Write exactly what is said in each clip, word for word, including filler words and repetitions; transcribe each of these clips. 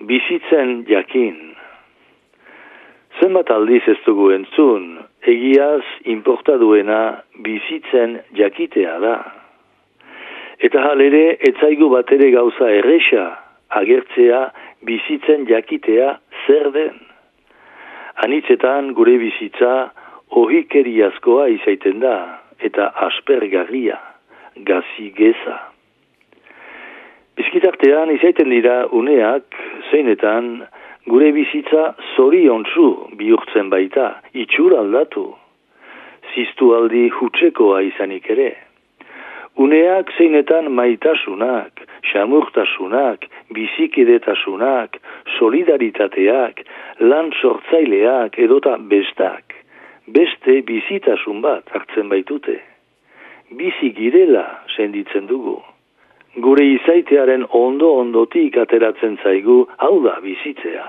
bizitzen jakin. Zenbat aldiz ez dugu entzun, egiaz inporta duena bizitzen jakitea da. Eta halere, etzaigu batere gauza erresa, agertzea bizitzen jakitea zer den. Anitzetan gure bizitza ohikeriazkoa izaiten da, eta aspergarria, gazi geza. Bizkitartean izaiten dira uneak, zeinetan, gure bizitza zoriontsu bihurtzen baita, itxur aldatu, ziztu aldi hutsekoa izanik ere. Uneak zeinetan maitasunak, xamurtasunak, bizikidetasunak, solidaritateak, lan sortzaileak edota bestak, beste bizitasun bat hartzen baitute. Bizi girela senditzen dugu. Gure izaitearen ondo-ondotik ateratzen zaigu, hau da bizitzea.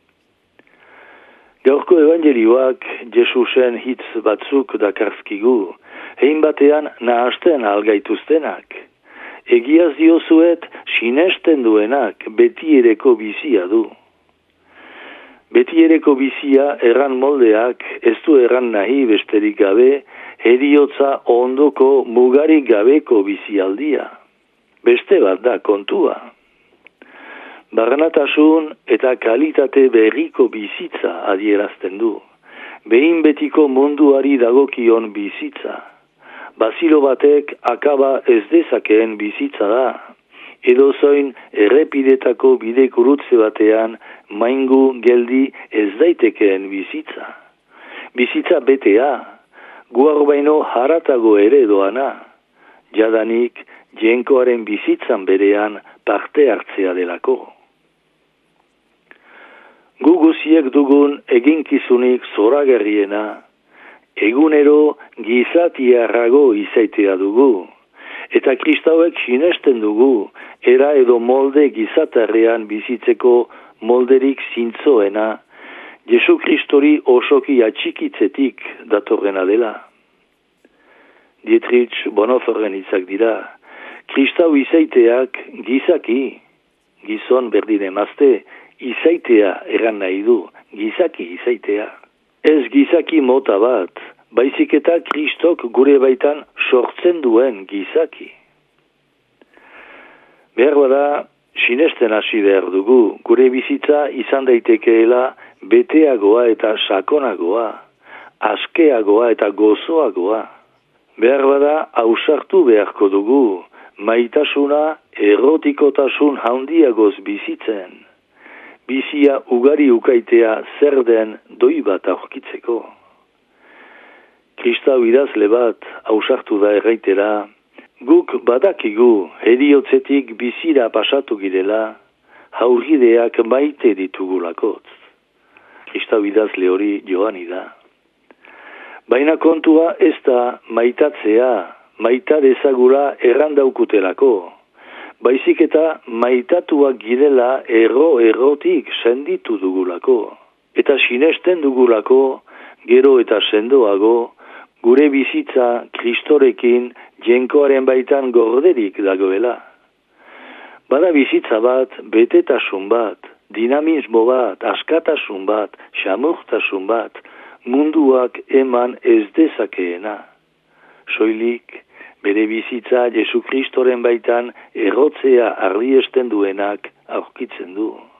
Gaurko evangelioak Jesusen hitz batzuk dakarzkigu, hein batean nahasten algaituztenak. Egiaz diozuet, sinesten duenak betiereko bizia du. Betiereko bizia erran moldeak ez du erran nahi besterik gabe, heriotza ondoko mugarik gabeko bizialdia. Beste bat da kontua. Barnatasun eta kalitate berriko bizitza adierazten du. Behin betiko munduari dagokion bizitza. Bazilo batek akaba ez dezakeen bizitza da. Edo zoin errepidetako bide kurutze batean maingu geldi ez daitekeen bizitza. Bizitza betea, guar baino haratago ere doana. Jadanik, jenkoaren bizitzan berean parte hartzea delako. Gu guziek dugun eginkizunik zoragarriena, egunero gizatiarrago izaitea dugu, eta kristauek sinesten dugu, era edo molde gizatarrean bizitzeko molderik zintzoena, Jesu Kristori osoki atxikitzetik datorrena dela. Dietrich Bonhoefferren hitzak dira, kristau izaiteak gizaki, gizon berdin emazte, izaitea eran nahi du, gizaki izaitea. Ez gizaki mota bat, baizik eta Kristok gure baitan sortzen duen gizaki. Behar bada, sinesten hasi behar dugu, gure bizitza izan daitekeela beteagoa eta sakonagoa, askeagoa eta gozoagoa. Behar bada, ausartu beharko dugu, maitasuna erotikotasun handiagoz bizitzen. Bizia ugari ukaitea zer den doi bat aurkitzeko. Kristau idazle bat ausartu da erraitera, guk badakigu heriotzetik bizira pasatu girela, haurgideak maite ditugulakotz. Kristau idazle hori Johani da. Baina kontua ez da maitatzea, maita dezagula errandaukutelako. Baizik eta maitatuak girela erro-errotik senditu dugulako. Eta sinesten dugulako, gero eta sendoago, gure bizitza Kristorekin jenkoaren baitan gorderik dagoela. Bada bizitza bat, betetasun bat, dinamismo bat, askatasun bat, xamurtasun bat, munduak eman ez dezakeena. Soilik, bere bizitza Jesu Kristoren baitan errotzea ardiesten duenak aurkitzen du.